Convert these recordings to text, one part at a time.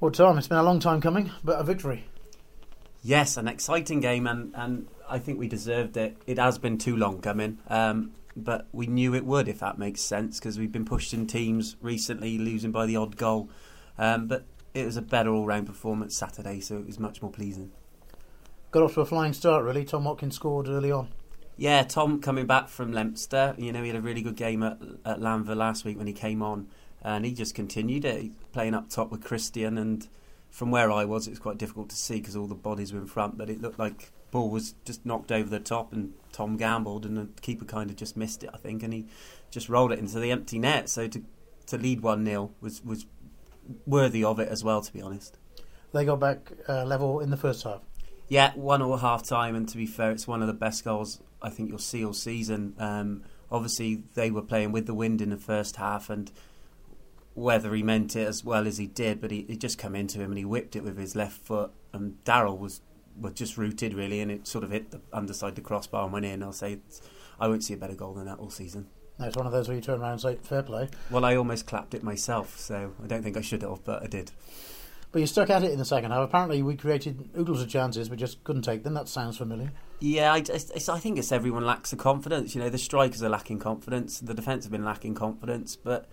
Well, Tom, it's been a long time coming, but a victory. Yes, an exciting game, and I think we deserved it. It has been too long coming, but we knew it would, if that makes sense, because we've been pushing teams recently, losing by the odd goal. But it was a better all-round performance Saturday, so it was much more pleasing. Got off to a flying start, really. Tom Watkins scored early on. Yeah, Tom coming back from Leinster, he had a really good game at Lanva last week when he came on, and he just continued it, playing up top with Christian, and from where I was, it was quite difficult to see because all the bodies were in front, but it looked like ball was just knocked over the top and Tom gambled and the keeper kind of just missed it, I think, and he just rolled it into the empty net. So to lead 1-0 was worthy of it as well, to be honest. They got back level in the first half. Yeah, 1-1 at half time, and to be fair, it's one of the best goals I think you'll see all season. Obviously, they were playing with the wind in the first half, and whether he meant it as well as he did, but he just come into him and he whipped it with his left foot, and Darryl was just rooted really, and it sort of hit the underside the crossbar and went in. I won't see a better goal than that all season. No, it's one of those where you turn around and say fair play. Well, I almost clapped it myself, so I don't think I should have, but I did. But you stuck at it in the second half. Apparently we created oodles of chances but just couldn't take them. That sounds familiar. Yeah, I think it's everyone lacks the confidence. The strikers are lacking confidence, the defence have been lacking confidence, but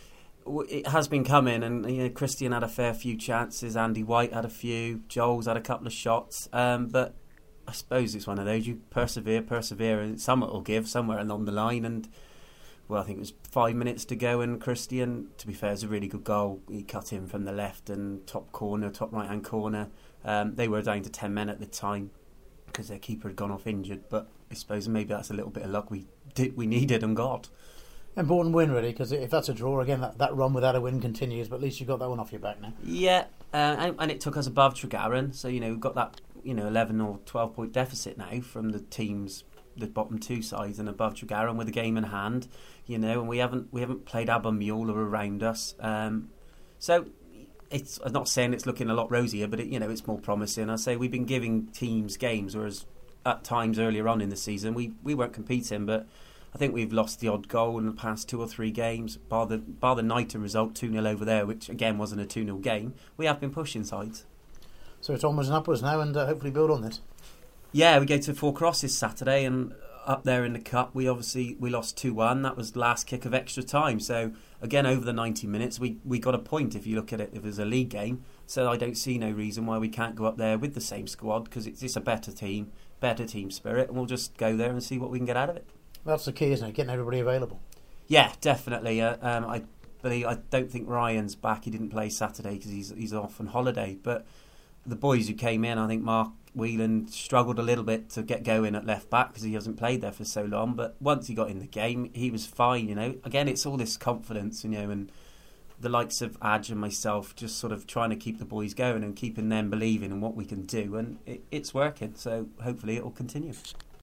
it has been coming, and Christian had a fair few chances, Andy White had a few, Joel's had a couple of shots, but I suppose it's one of those, you persevere, and some will give somewhere along the line, and well, I think it was 5 minutes to go, and Christian, to be fair, it's a really good goal. He cut in from the left and top right hand corner. They were down to 10 men at the time because their keeper had gone off injured, but I suppose maybe that's a little bit of luck we needed and got. Important win, really, because if that's a draw, again, that run without a win continues, but at least you got that one off your back now. Yeah, and it took us above Tregaron, so we've got that 11 or 12 point deficit now from the teams, the bottom two sides, and above Tregaron with a game in hand, and we haven't played Abermule or around us, so I'm not saying it's looking a lot rosier, but it's more promising. I say we've been giving teams games, whereas at times earlier on in the season we weren't competing, but I think we've lost the odd goal in the past 2 or 3 games, bar the Knighton result 2-0 over there, which again wasn't a 2-0 game. We have been pushing sides. So it's onwards and upwards now, and hopefully build on this. Yeah, we go to Four Crosses Saturday, and up there in the cup we lost 2-1. That was last kick of extra time. So again, over the 90 minutes we got a point if you look at it if it was a league game. So I don't see no reason why we can't go up there with the same squad, because it's a better team spirit, and we'll just go there and see what we can get out of it. That's the key, isn't it? Getting everybody available. Yeah, definitely. I don't think Ryan's back. He didn't play Saturday because he's off on holiday. But the boys who came in, I think Mark Whelan struggled a little bit to get going at left back because he hasn't played there for so long. But once he got in the game, he was fine. Again, it's all this confidence, and the likes of Adge and myself just sort of trying to keep the boys going and keeping them believing in what we can do, and it's working. So hopefully it will continue.